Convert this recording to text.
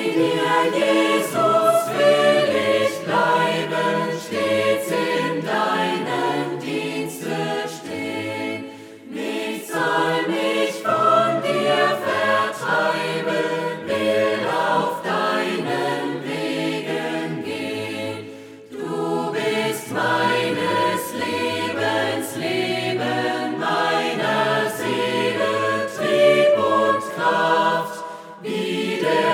dir, Jesus, will ich bleiben, stets in deinem Dienste stehen. Nichts soll mich von dir vertreiben, will auf deinen Wegen gehen. Du bist meines Lebens Leben, meiner Seele Trieb und Kraft, wie der